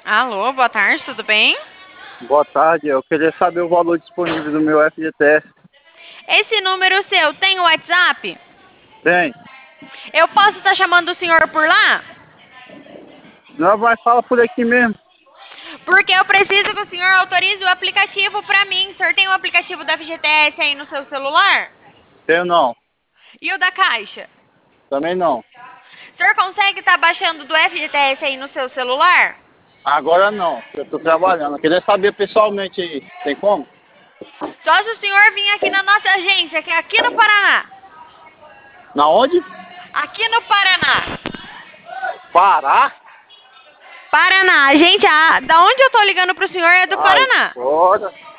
Alô, boa tarde, tudo bem? Boa tarde, eu queria saber o valor disponível do meu FGTS. Esse número seu tem o WhatsApp? Tem. Eu posso estar chamando o senhor por lá? Não, mas fala por aqui mesmo. Porque eu preciso que o senhor autorize o aplicativo para mim. O senhor tem o aplicativo do FGTS aí no seu celular? Tenho não. E o da Caixa? Também não. O senhor consegue estar baixando do FGTS aí no seu celular? Agora não, eu tô trabalhando. Eu queria saber pessoalmente aí. Tem como? Só se o senhor vir aqui na nossa agência, que é aqui no Paraná. Na onde? Aqui no Paraná. Pará? Paraná, gente, da onde eu tô ligando pro senhor é do Ai, Paraná. fora.